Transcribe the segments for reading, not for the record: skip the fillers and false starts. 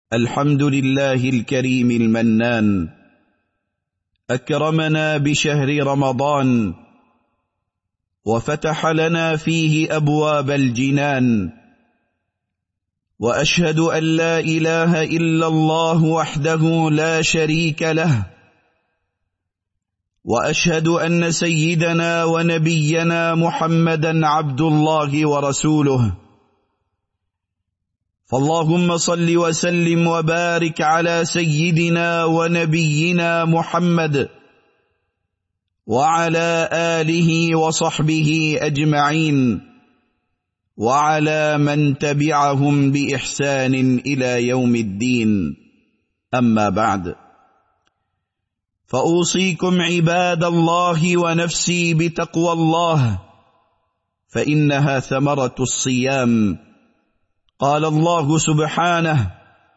الحمد لله الكريم المنان، أكرمنا بشهر رمضان وفتح لنا فيه أبواب الجنان، وأشهد أن لا إله إلا الله وحده لا شريك له، وأشهد أن سيدنا ونبينا محمدا عبد الله ورسوله. فاللهم صل وسلم وبارك على سيدنا ونبينا محمد وعلى آله وصحبه أجمعين، وعلى من تبعهم بإحسان إلى يوم الدين. أما بعد، فأوصيكم عباد الله ونفسي بتقوى الله، فإنها ثمرة الصيام. قال الله سبحانه: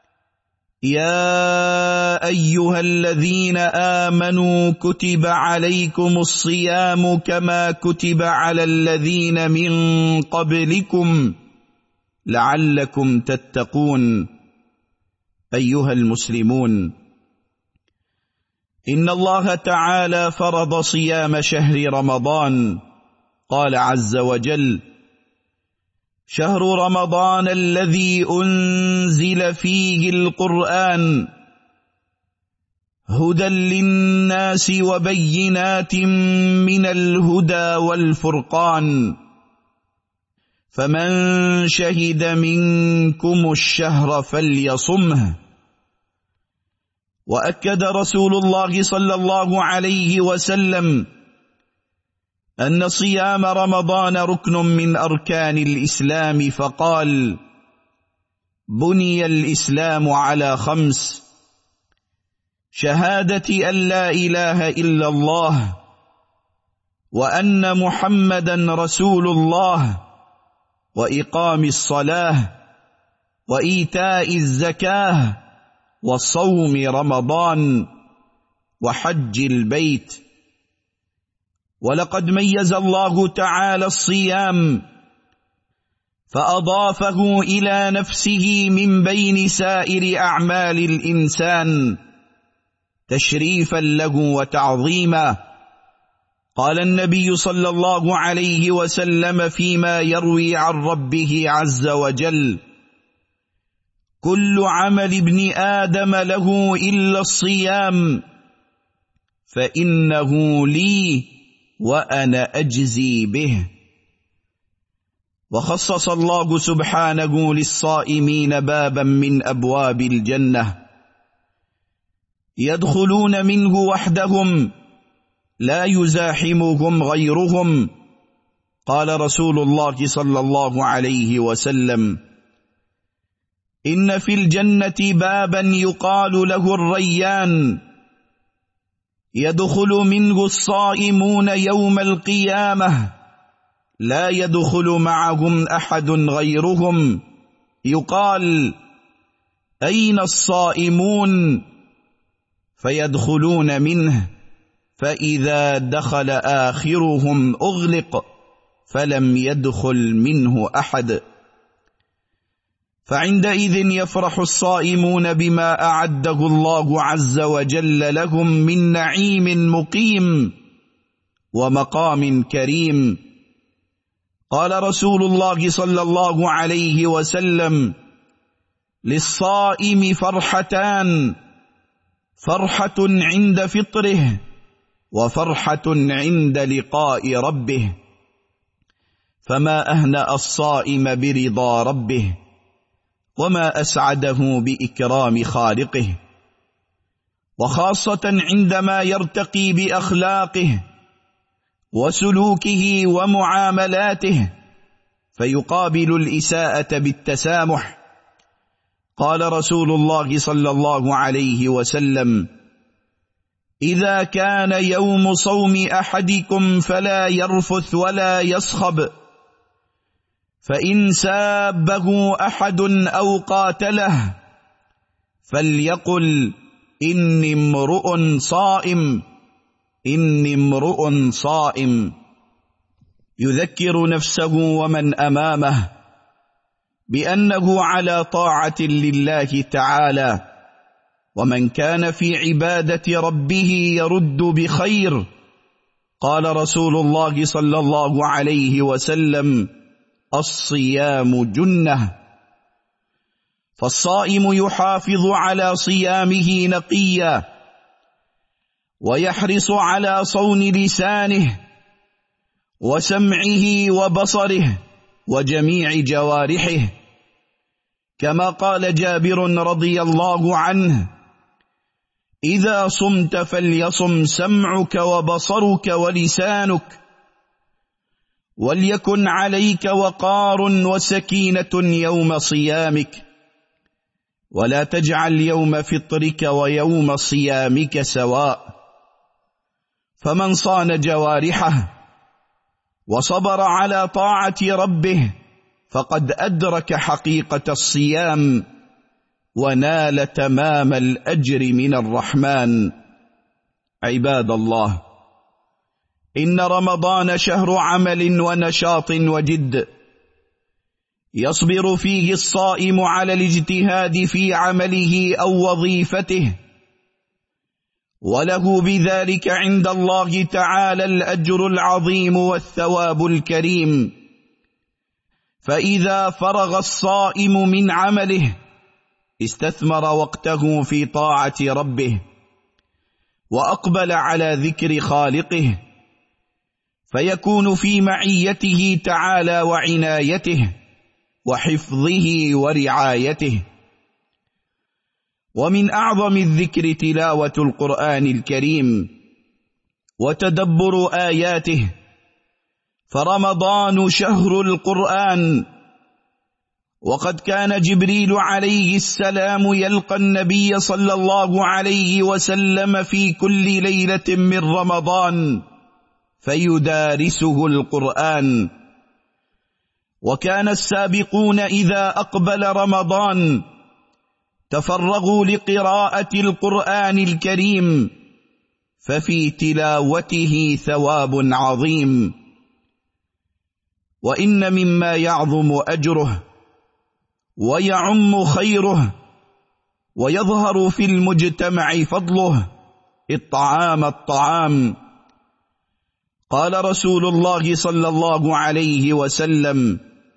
يا أيها الذين آمنوا كتب عليكم الصيام كما كتب على الذين من قبلكم لعلكم تتقون. أيها المسلمون، إن الله تعالى فرض صيام شهر رمضان. قال عز وجل: شهر رمضان الذي أنزل فيه القرآن هدى للناس وبينات من الهدى والفرقان، فمن شهد منكم الشهر فليصمه. وأكد رسول الله صلى الله عليه وسلم أن صيام رمضان ركن من أركان الإسلام، فقال: بني الإسلام على 5: شهادة أن لا إله إلا الله، وأن محمدا رسول الله، وإقام الصلاة، وإيتاء الزكاة، وصوم رمضان، وحج البيت. ولقد ميز الله تعالى الصيام فأضافه إلى نفسه من بين سائر أعمال الإنسان تشريفا له وتعظيما. قال النبي صلى الله عليه وسلم فيما يروي عن ربه عز وجل: كل عمل ابن آدم له إلا الصيام فإنه لي وأنا أجزي به. وخصص الله سبحانه للصائمين بابا من أبواب الجنة يدخلون منه وحدهم لا يزاحمهم غيرهم. قال رسول الله صلى الله عليه وسلم: إن في الجنة بابا يقال له الريان، يدخل منه الصائمون يوم القيامة لا يدخل معهم أحد غيرهم، يقال: أين الصائمون؟ فيدخلون منه، فإذا دخل آخرهم أغلق فلم يدخل منه أحد. فعندئذ يفرح الصائمون بما أعده الله عز وجل لهم من نعيم مقيم ومقام كريم. قال رسول الله صلى الله عليه وسلم: للصائم فرحتان: فرحة عند فطره، وفرحة عند لقاء ربه. فما أهنأ الصائم برضا ربه، وما أسعده بإكرام خالقه، وخاصة عندما يرتقي بأخلاقه وسلوكه ومعاملاته فيقابل الإساءة بالتسامح. قال رسول الله صلى الله عليه وسلم: إذا كان يوم صوم أحدكم فلا يرفث ولا يصخب، فإن سابه أحد أو قاتله فليقل: إني امرؤ صائم، إني امرؤ صائم. يذكر نفسه ومن أمامه بأنه على طاعة لله تعالى، ومن كان في عبادة ربه يرد بخير. قال رسول الله صلى الله عليه وسلم: الصيام جنة. فالصائم يحافظ على صيامه نقيا، ويحرص على صون لسانه وسمعه وبصره وجميع جوارحه، كما قال جابر رضي الله عنه: إذا صمت فليصم سمعك وبصرك ولسانك، وليكن عليك وقار وسكينة يوم صيامك، ولا تجعل يوم فطرك ويوم صيامك سواء. فمن صان جوارحه وصبر على طاعة ربه فقد أدرك حقيقة الصيام ونال تمام الأجر من الرحمن. عباد الله، إن رمضان شهر عمل ونشاط وجد، يصبر فيه الصائم على الاجتهاد في عمله أو وظيفته، وله بذلك عند الله تعالى الأجر العظيم والثواب الكريم. فإذا فرغ الصائم من عمله استثمر وقته في طاعة ربه، وأقبل على ذكر خالقه، فيكون في معيته تعالى وعنايته وحفظه ورعايته. ومن أعظم الذكر تلاوة القرآن الكريم وتدبر آياته، فرمضان شهر القرآن. وقد كان جبريل عليه السلام يلقى النبي صلى الله عليه وسلم في كل ليلة من رمضان فيدارسه القرآن. وكان السابقون إذا أقبل رمضان تفرغوا لقراءة القرآن الكريم، ففي تلاوته ثواب عظيم. وإن مما يعظم أجره ويعم خيره ويظهر في المجتمع فضله الطعام. قال رسول الله صلى الله عليه وسلم: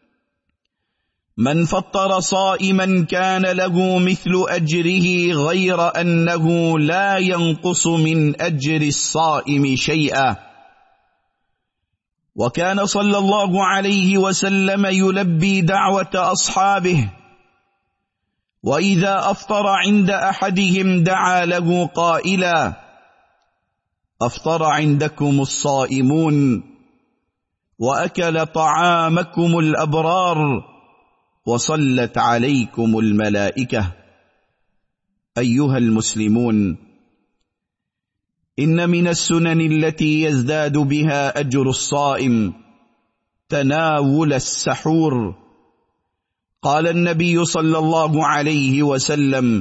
من فطر صائما كان له مثل أجره غير أنه لا ينقص من أجر الصائم شيئا. وكان صلى الله عليه وسلم يلبي دعوة أصحابه، وإذا أفطر عند أحدهم دعا له قائلا: أفطر عندكم الصائمون، وأكل طعامكم الأبرار، وصلت عليكم الملائكة. أيها المسلمون، إن من السنن التي يزداد بها أجر الصائم تناول السحور. قال النبي صلى الله عليه وسلم: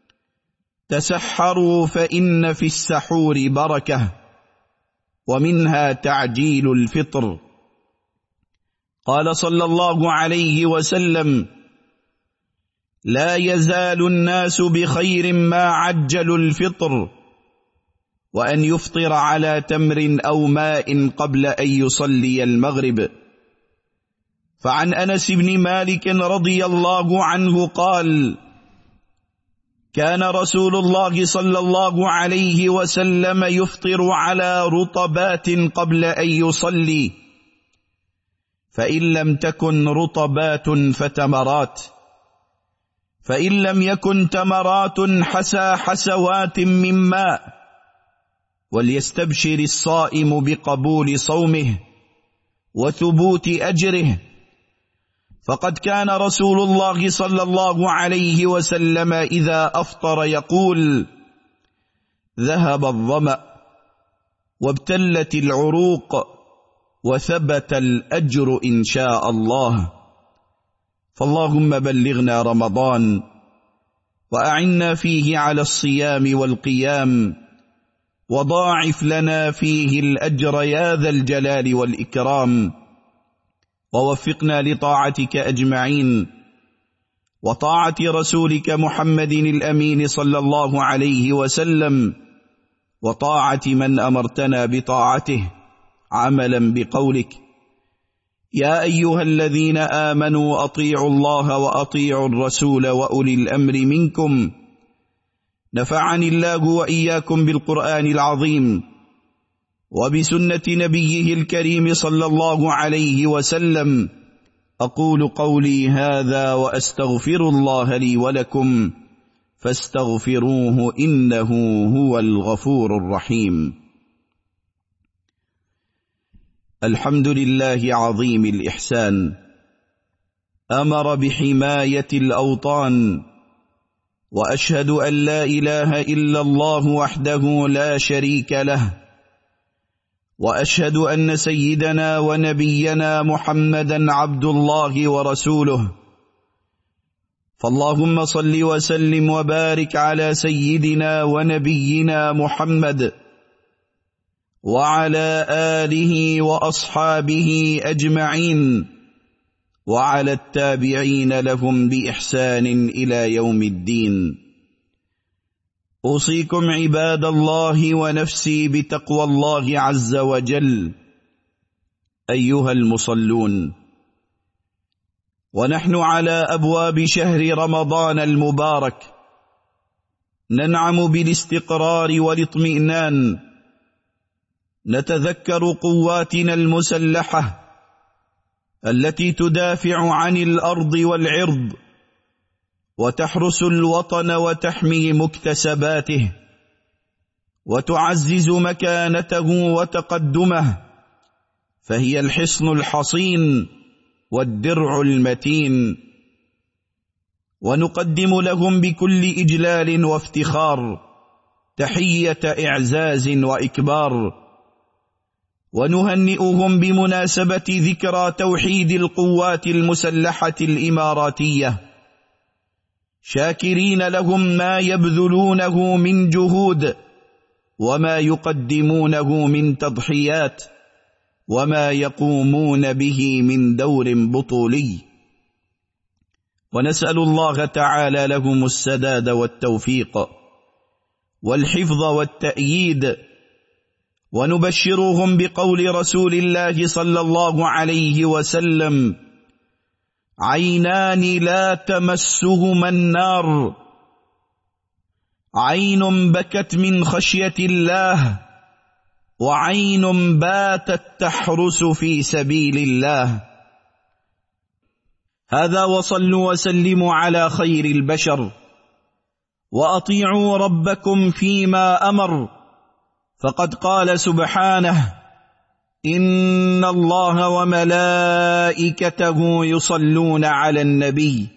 تسحروا فإن في السحور بركة، ومنها تعجيل الفطر. قال صلى الله عليه وسلم: لا يزال الناس بخير ما عجلوا الفطر، وأن يفطر على تمر أو ماء قبل أن يصلي المغرب. فعن أنس بن مالك رضي الله عنه قال: كان رسول الله صلى الله عليه وسلم يفطر على رطبات قبل أن يصلي، فإن لم تكن رطبات فتمرات، فإن لم يكن تمرات حسى حسوات من ماء. وليستبشر الصائم بقبول صومه وثبوت أجره، فقد كان رسول الله صلى الله عليه وسلم إذا أفطر يقول: ذهب الظمأ وابتلت العروق وثبت الأجر إن شاء الله. فاللهم بلغنا رمضان وأعنا فيه على الصيام والقيام، وضاعف لنا فيه الأجر يا ذا الجلال والإكرام، ووفقنا لطاعتك أجمعين، وطاعة رسولك محمد الأمين صلى الله عليه وسلم، وطاعة من أمرتنا بطاعته عملا بقولك: يا أيها الذين آمنوا أطيعوا الله وأطيعوا الرسول وأولي الأمر منكم. نفعني الله وإياكم بالقرآن العظيم وبسنة نبيه الكريم صلى الله عليه وسلم. أقول قولي هذا وأستغفر الله لي ولكم فاستغفروه إنه هو الغفور الرحيم. الحمد لله عظيم الإحسان، أمر بحماية الأوطان، وأشهد أن لا إله إلا الله وحده لا شريك له، وأشهد أن سيدنا ونبينا محمدا عبد الله ورسوله. فاللهم صل وسلم وبارك على سيدنا ونبينا محمد وعلى آله وأصحابه أجمعين، وعلى التابعين لهم بإحسان إلى يوم الدين. أوصيكم عباد الله ونفسي بتقوى الله عز وجل. أيها المصلون، ونحن على أبواب شهر رمضان المبارك ننعم بالاستقرار والاطمئنان، نتذكر قواتنا المسلحة التي تدافع عن الأرض والعرض، وتحرس الوطن وتحمي مكتسباته، وتعزز مكانته وتقدمه، فهي الحصن الحصين والدرع المتين. ونقدم لهم بكل إجلال وافتخار تحية إعزاز وإكبار، ونهنئهم بمناسبة ذكرى توحيد القوات المسلحة الإماراتية، شاكرين لهم ما يبذلونه من جهود، وما يقدمونه من تضحيات، وما يقومون به من دور بطولي. ونسأل الله تعالى لهم السداد والتوفيق والحفظ والتأييد، ونبشرهم بقول رسول الله صلى الله عليه وسلم: عينان لا تمسهما النار، عين بكت من خشية الله، وعين باتت تحرس في سبيل الله. هذا وصلوا وسلموا على خير البشر، وأطيعوا ربكم فيما أمر، فقد قال سبحانه: إن الله وملائكته يصلون على النبي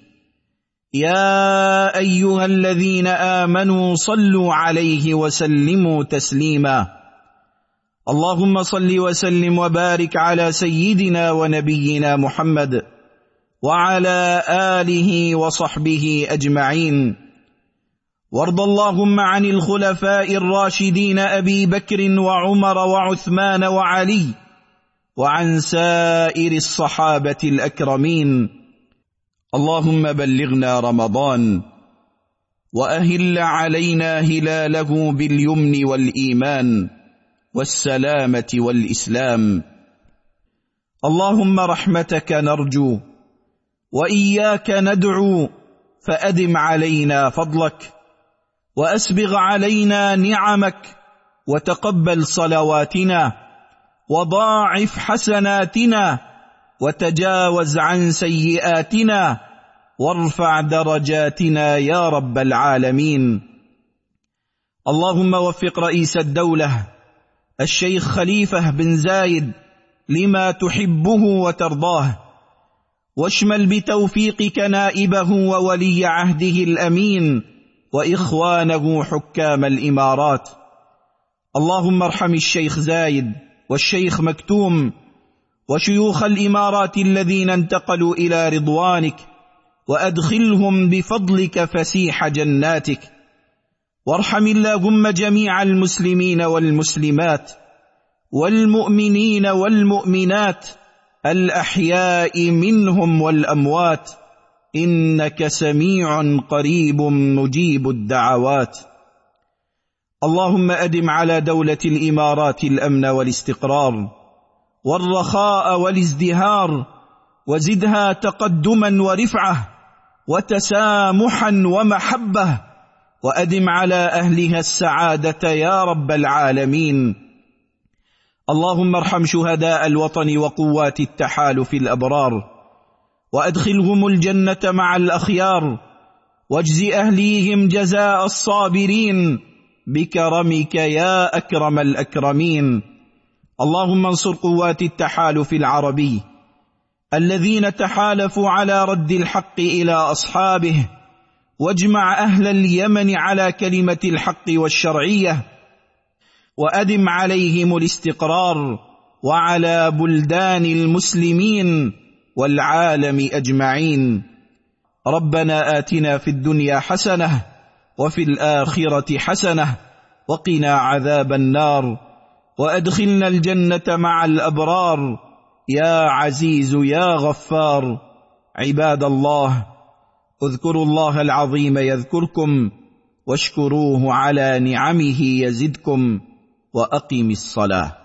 يا أيها الذين آمنوا صلوا عليه وسلموا تسليما. اللهم صل وسلم وبارك على سيدنا ونبينا محمد وعلى آله وصحبه أجمعين. وارض اللهم عن الخلفاء الراشدين أبي بكر وعمر وعثمان وعلي، وعن سائر الصحابة الأكرمين. اللهم بلغنا رمضان، وأهل علينا هلاله باليمن والإيمان والسلامة والإسلام. اللهم رحمتك نرجو وإياك ندعو، فأدم علينا فضلك، وأسبغ علينا نعمك، وتقبل صلواتنا، وضاعف حسناتنا، وتجاوز عن سيئاتنا، وارفع درجاتنا يا رب العالمين. اللهم وفق رئيس الدولة الشيخ خليفة بن زايد لما تحبه وترضاه، واشمل بتوفيقك نائبه وولي عهده الأمين وإخوانه حكام الإمارات. اللهم ارحم الشيخ زايد والشيخ مكتوم وشيوخ الإمارات الذين انتقلوا إلى رضوانك، وأدخلهم بفضلك فسيح جناتك. وارحم اللهم جميع المسلمين والمسلمات والمؤمنين والمؤمنات الأحياء منهم والأموات، إنك سميع قريب مجيب الدعوات. اللهم أدم على دولة الإمارات الأمن والاستقرار والرخاء والازدهار، وزدها تقدما ورفعة وتسامحا ومحبة، وأدم على أهلها السعادة يا رب العالمين. اللهم ارحم شهداء الوطن وقوات التحالف الأبرار، وأدخلهم الجنة مع الأخيار، واجز أهليهم جزاء الصابرين بكرمك يا أكرم الأكرمين. اللهم انصر قوات التحالف العربي الذين تحالفوا على رد الحق إلى أصحابه، واجمع أهل اليمن على كلمة الحق والشرعية، وأدم عليهم الاستقرار وعلى بلدان المسلمين والعالم أجمعين. ربنا آتنا في الدنيا حسنة وفي الآخرة حسنة وقنا عذاب النار، وأدخلنا الجنة مع الأبرار يا عزيز يا غفار. عباد الله، اذكروا الله العظيم يذكركم، واشكروه على نعمه يزدكم، وأقم الصلاة.